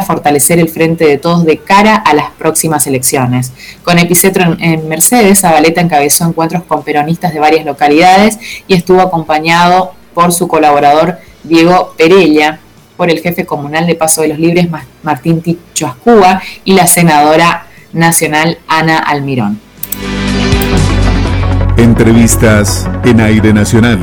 fortalecer el Frente de Todos de cara a las próximas elecciones. Con epicentro en Mercedes, Zabaleta encabezó encuentros con peronistas de varias localidades y estuvo acompañado por su colaborador Diego Perella, por el jefe comunal de Paso de los Libres, Martín Ticho Ascúa, y la senadora nacional Ana Almirón. Entrevistas en Aire Nacional.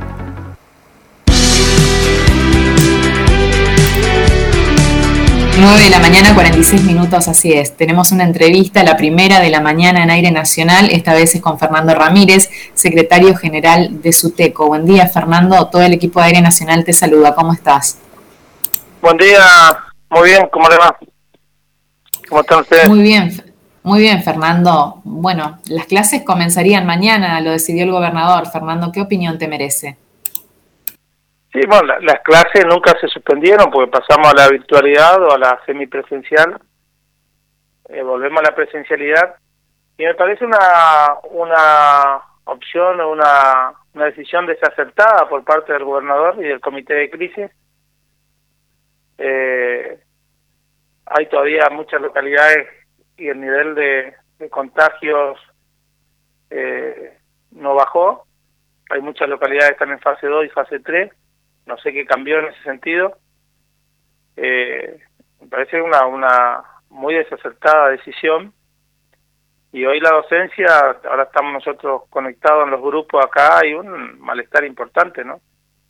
9 de la mañana, 46 minutos, así es. Tenemos una entrevista, la primera de la mañana en Aire Nacional. Esta vez es con Fernando Ramírez, secretario general de SUTECO. Buen día, Fernando. Todo el equipo de Aire Nacional te saluda. ¿Cómo estás? Buen día. Muy bien. ¿Cómo le va? ¿Cómo están ustedes? Muy bien, Fernando. Bueno, las clases comenzarían mañana, lo decidió el gobernador. Fernando, ¿qué opinión te merece? Sí, bueno, las clases nunca se suspendieron porque pasamos a la virtualidad o a la semipresencial. Volvemos a la presencialidad. Y me parece una opción o una decisión desacertada por parte del gobernador y del comité de crisis. Hay todavía muchas localidades y el nivel de contagios no bajó. Hay muchas localidades que están en fase 2 y fase 3. No sé qué cambió en ese sentido. Me parece una muy desacertada decisión. Y hoy la docencia, ahora estamos nosotros conectados en los grupos acá, hay un malestar importante, ¿no?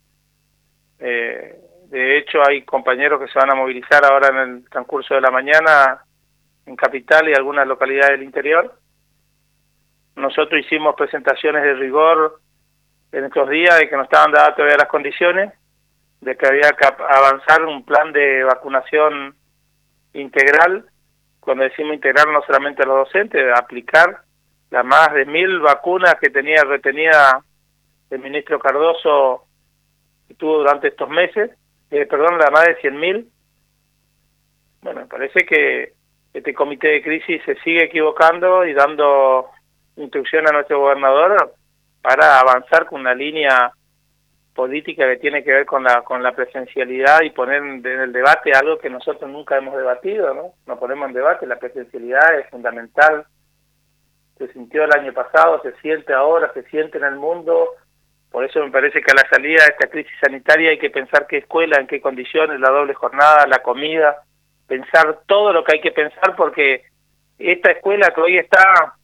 De hecho, hay compañeros que se van a movilizar ahora en el transcurso de la mañana en Capital y algunas localidades del interior. Nosotros hicimos presentaciones de rigor en estos días de que no estaban dadas todavía las condiciones, de que había que avanzar un plan de vacunación integral. Cuando decimos integral, no solamente a los docentes, de aplicar las más de 1.000 vacunas que tenía retenida el ministro Cardoso que tuvo durante estos meses, la más de 100.000. Bueno, me parece que este comité de crisis se sigue equivocando y dando instrucción a nuestro gobernador para avanzar con una línea política que tiene que ver con la presencialidad y poner en el debate algo que nosotros nunca hemos debatido, ¿no? No ponemos en debate, la presencialidad es fundamental. Se sintió el año pasado, se siente ahora, se siente en el mundo. Por eso me parece que a la salida de esta crisis sanitaria hay que pensar qué escuela, en qué condiciones, la doble jornada, la comida, pensar todo lo que hay que pensar, porque esta escuela que hoy está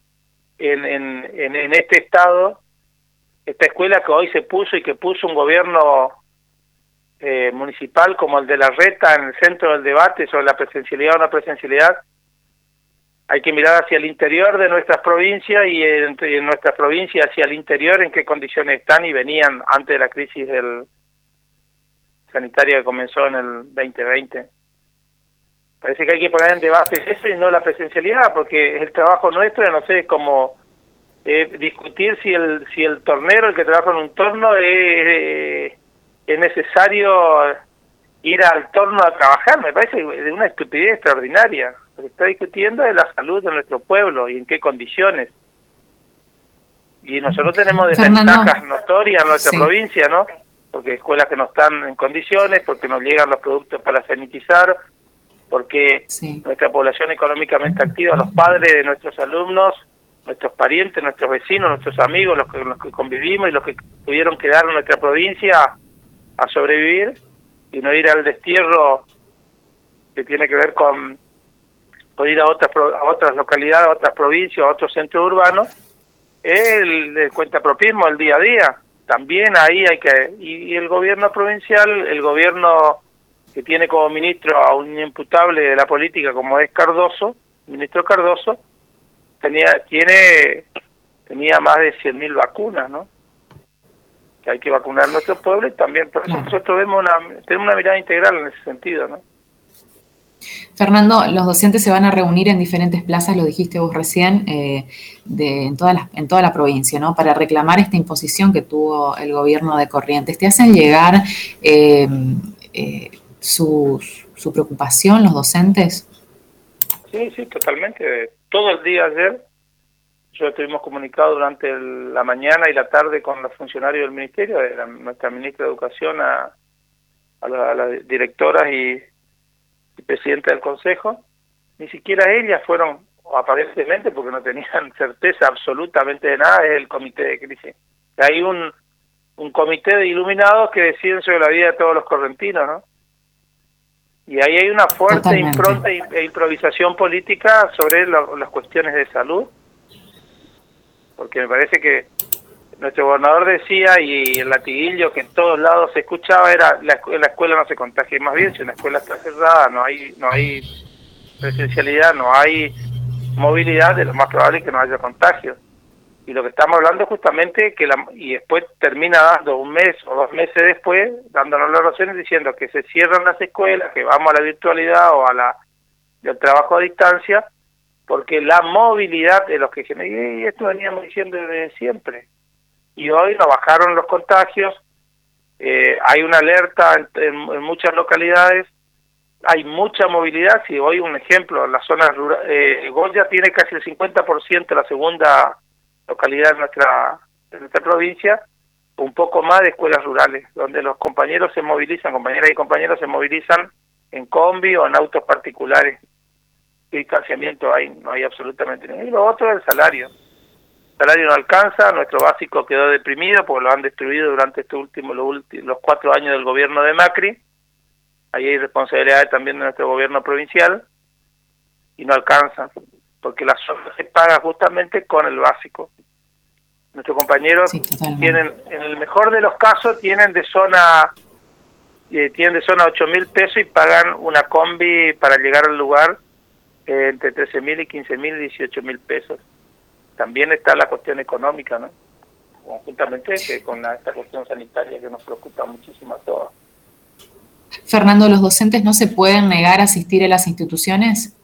en este estado, esta escuela que hoy se puso y que puso un gobierno municipal como el de La Reta en el centro del debate sobre la presencialidad o no presencialidad, hay que mirar hacia el interior de nuestras provincias y en nuestras provincias hacia el interior en qué condiciones están y venían antes de la crisis sanitaria que comenzó en el 2020. Parece que hay que poner en debate eso y no la presencialidad, porque es el trabajo nuestro, no sé, como discutir si el tornero, el que trabaja en un torno, es necesario ir al torno a trabajar. Me parece de una estupidez extraordinaria. Lo que está discutiendo es la salud de nuestro pueblo y en qué condiciones. Y nosotros tenemos desventajas notorias en nuestra provincia, ¿no? Porque hay escuelas que no están en condiciones, porque no llegan los productos para sanitizar, porque nuestra población económicamente activa, los padres de nuestros alumnos, nuestros parientes, nuestros vecinos, nuestros amigos, los que convivimos y los que pudieron quedar en nuestra provincia a sobrevivir y no ir al destierro que tiene que ver con ir a otras localidades, a otras provincias, a otros centros urbanos, el cuentapropismo, el día a día. También ahí hay que... Y el gobierno provincial, el gobierno que tiene como ministro a un imputable de la política como es Cardoso, ministro Cardoso, tenía más de 100.000 vacunas, ¿no? Que hay que vacunar a nuestro pueblo y también por eso nosotros tenemos una mirada integral en ese sentido, ¿no? Fernando, los docentes se van a reunir en diferentes plazas, lo dijiste vos recién, en toda la provincia, ¿no? Para reclamar esta imposición que tuvo el gobierno de Corrientes. ¿Te hacen llegar su preocupación los docentes? Sí, totalmente. Todo el día ayer, nosotros estuvimos comunicados durante la mañana y la tarde con los funcionarios del ministerio, nuestra ministra de Educación, a las directoras y y presidenta del Consejo, ni siquiera ellas fueron, o aparentemente, porque no tenían certeza absolutamente de nada, es el comité de crisis. Hay un comité de iluminados que deciden sobre la vida de todos los correntinos, ¿no? Y ahí hay una fuerte Totalmente. impronta e improvisación política sobre las cuestiones de salud, porque me parece que nuestro gobernador decía, y el latiguillo que en todos lados se escuchaba era, en la escuela no se contagia. Más bien, si una escuela está cerrada, no hay presencialidad, no hay movilidad, de lo más probable es que no haya contagio. Y lo que estamos hablando es justamente y después termina dando un mes o 2 meses después, dándonos las razones diciendo que se cierran las escuelas, que vamos a la virtualidad o al trabajo a distancia, porque la movilidad de los que dicen, y esto veníamos diciendo desde siempre. Y hoy nos bajaron los contagios, hay una alerta en muchas localidades, hay mucha movilidad. Si hoy un ejemplo, en las zonas rurales, Goya tiene casi el 50%, la segunda localidad de nuestra provincia, un poco más de escuelas rurales, donde los compañeros se movilizan, compañeras y compañeros se movilizan en combi o en autos particulares. ¿Qué distanciamiento hay? No hay absolutamente nada. Y lo otro es el salario. El salario no alcanza, nuestro básico quedó deprimido porque lo han destruido durante los 4 años del gobierno de Macri. Ahí hay responsabilidades también de nuestro gobierno provincial y no alcanza, porque la zona se paga justamente con el básico. Nuestros compañeros tienen, en el mejor de los casos, tienen de zona 8.000 pesos y pagan una combi para llegar al lugar entre 13.000 y 15.000 y 18.000 pesos. También está la cuestión económica, ¿no? Conjuntamente que con esta cuestión sanitaria que nos preocupa muchísimo a todos. Fernando, ¿los docentes no se pueden negar a asistir a las instituciones?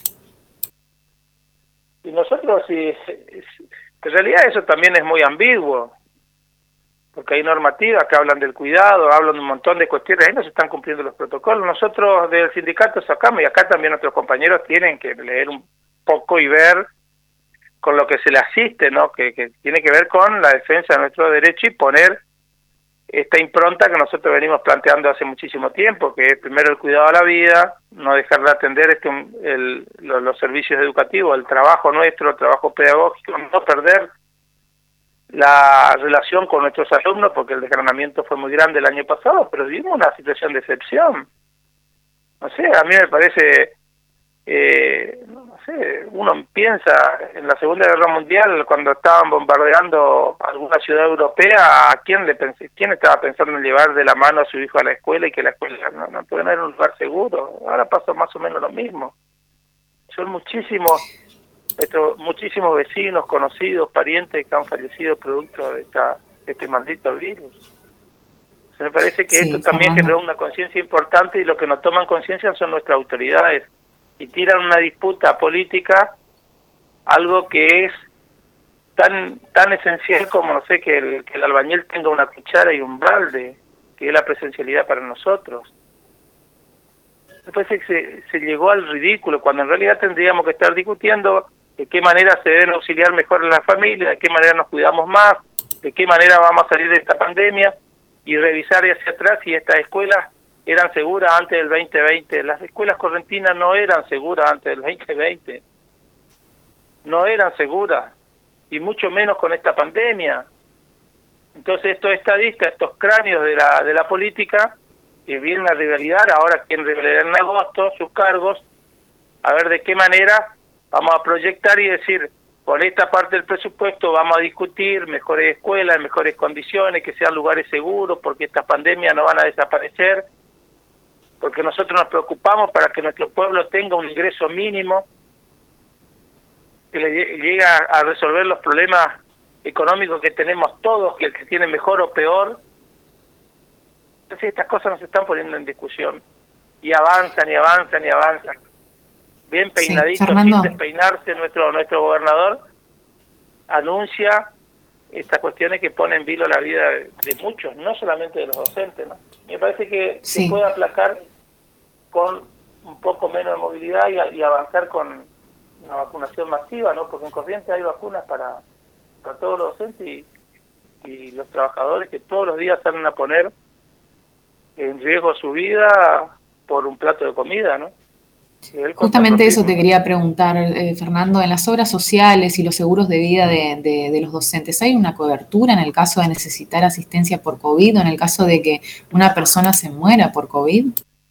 Y nosotros, en realidad eso también es muy ambiguo, porque hay normativas que hablan del cuidado, hablan de un montón de cuestiones, ahí no se están cumpliendo los protocolos. Nosotros del sindicato sacamos, y acá también nuestros compañeros tienen que leer un poco y ver con lo que se le asiste, ¿no? Que tiene que ver con la defensa de nuestro derecho y poner esta impronta que nosotros venimos planteando hace muchísimo tiempo, que es primero el cuidado a la vida, no dejar de atender los servicios educativos, el trabajo nuestro, el trabajo pedagógico, no perder la relación con nuestros alumnos, porque el desgranamiento fue muy grande el año pasado, pero vivimos una situación de excepción. No sé, a mí me parece, no sé, uno piensa en la Segunda Guerra Mundial, cuando estaban bombardeando alguna ciudad europea, ¿quién estaba pensando en llevar de la mano a su hijo a la escuela y que la escuela no era un lugar seguro? Ahora pasa más o menos lo mismo. Son muchísimos vecinos, conocidos, parientes que han fallecido producto de este maldito virus. Me parece que esto también generó una conciencia importante, y lo que no toman conciencia son nuestras autoridades, y tiran una disputa política, algo que es tan esencial como, no sé, que el albañil tenga una cuchara y un balde, que es la presencialidad para nosotros. Me parece que se llegó al ridículo, cuando en realidad tendríamos que estar discutiendo de qué manera se deben auxiliar mejor a las familias, de qué manera nos cuidamos más, de qué manera vamos a salir de esta pandemia, y revisar hacia atrás si estas escuelas eran seguras antes del 2020. Las escuelas correntinas no eran seguras antes del 2020. No eran seguras, y mucho menos con esta pandemia. Entonces estos estadistas, estos cráneos de la política, que vienen a rivalidad, ahora quieren revelar en agosto sus cargos, a ver de qué manera vamos a proyectar y decir, por esta parte del presupuesto vamos a discutir mejores escuelas, mejores condiciones, que sean lugares seguros, porque estas pandemias no van a desaparecer, porque nosotros nos preocupamos para que nuestro pueblo tenga un ingreso mínimo que le llegue a resolver los problemas económicos que tenemos todos, que el que tiene mejor o peor. Entonces estas cosas no se están poniendo en discusión, y avanzan y avanzan y avanzan. Bien peinadito, sin despeinarse, nuestro gobernador anuncia estas cuestiones que ponen en vilo la vida de muchos, no solamente de los docentes, ¿no? Me parece que se puede aplacar con un poco menos de movilidad y avanzar con una vacunación masiva, ¿no? Porque en Corrientes hay vacunas para todos los docentes y los trabajadores que todos los días salen a poner en riesgo su vida por un plato de comida, ¿no? Justamente eso te quería preguntar, Fernando, en las obras sociales y los seguros de vida de los docentes, ¿hay una cobertura en el caso de necesitar asistencia por COVID o en el caso de que una persona se muera por COVID?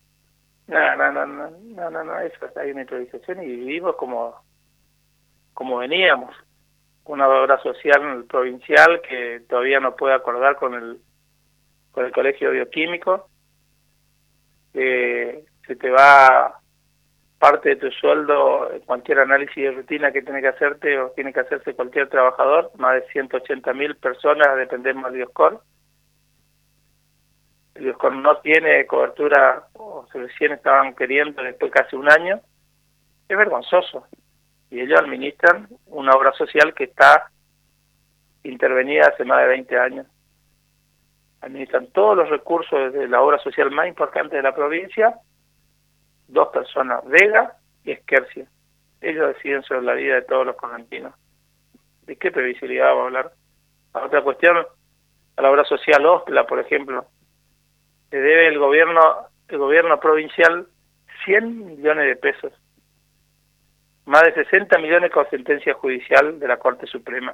No, eso hay una improvisación y vivimos como veníamos. Una obra social provincial que todavía no puede acordar con el Colegio Bioquímico, se te va parte de tu sueldo en cualquier análisis de rutina que tiene que hacerte o tiene que hacerse cualquier trabajador. Más de 180.000 personas dependemos del Bioscor. El Bioscor no tiene cobertura, o recién estaban queriendo después de casi un año. Es vergonzoso. Y ellos administran una obra social que está intervenida hace más de 20 años. Administran todos los recursos de la obra social más importante de la provincia, 2 personas, Vega y Esquercia. Ellos deciden sobre la vida de todos los correntinos. ¿De qué previsibilidad vamos a hablar? La otra cuestión, a la obra social Ostla, por ejemplo, le debe el gobierno provincial 100 millones de pesos. Más de 60 millones con sentencia judicial de la Corte Suprema.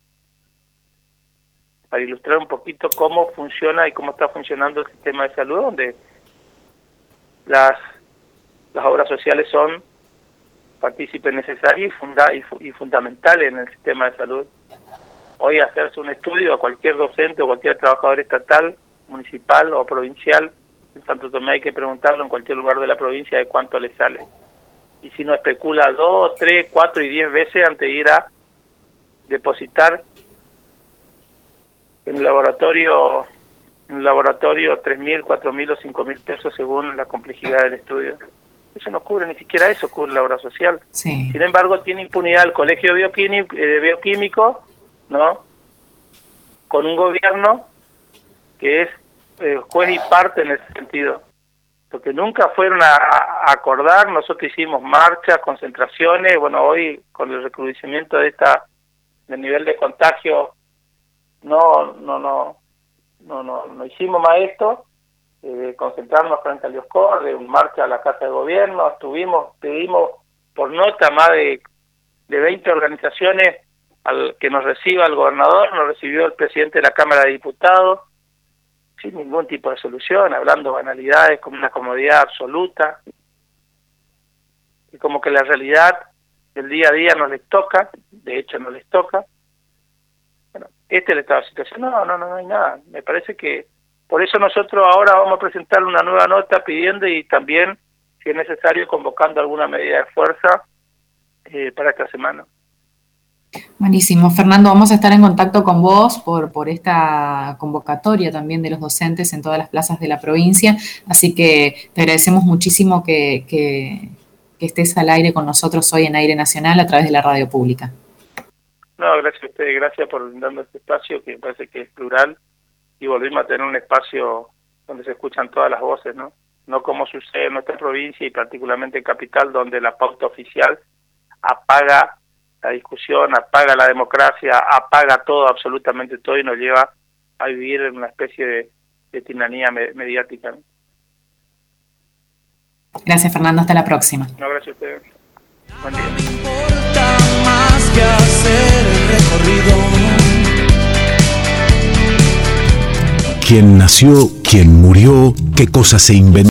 Para ilustrar un poquito cómo funciona y cómo está funcionando el sistema de salud, donde las obras sociales son partícipes necesarios y fundamentales en el sistema de salud. Hoy hacerse un estudio a cualquier docente o cualquier trabajador estatal, municipal o provincial, en Santo Tomé hay que preguntarlo en cualquier lugar de la provincia de cuánto le sale. Y si no especula 2, 3, 4 y 10 veces antes de ir a depositar en el laboratorio 3.000, 4.000 o 5.000 pesos según la complejidad del estudio. Eso no cubre, ni siquiera eso cubre la obra social. Sí. Sin embargo, tiene impunidad el Colegio Bioquímico, ¿no? Con un gobierno que es juez y parte en ese sentido. Porque nunca fueron a acordar. Nosotros hicimos marchas, concentraciones. Bueno, hoy con el recrudecimiento del nivel de contagio no hicimos más esto, concentrarnos frente al Bioscor, de una marcha a la Casa de Gobierno, pedimos por nota más de 20 organizaciones que nos reciba el gobernador, nos recibió el presidente de la Cámara de Diputados, sin ningún tipo de solución, hablando banalidades como una comodidad absoluta, y como que la realidad del día a día no les toca, de hecho no les toca. Bueno, este es el estado de situación. No hay nada. Me parece que por eso nosotros ahora vamos a presentar una nueva nota pidiendo y también, si es necesario, convocando alguna medida de fuerza para esta semana. Buenísimo. Fernando, vamos a estar en contacto con vos por esta convocatoria también de los docentes en todas las plazas de la provincia, así que te agradecemos muchísimo que estés al aire con nosotros hoy en Aire Nacional a través de la radio pública. No, gracias a ustedes, gracias por darnos este espacio que me parece que es plural y volvimos a tener un espacio donde se escuchan todas las voces, ¿no? No como sucede en nuestra provincia y particularmente en Capital, donde la pauta oficial apaga la discusión, apaga la democracia, apaga todo, absolutamente todo, y nos lleva a vivir en una especie de tiranía mediática, ¿no? Gracias, Fernando. Hasta la próxima. No, gracias a ustedes. Buen día. No me importa más que hacer el recorrido. ¿Quién nació? ¿Quién murió? ¿Qué cosas se inventó?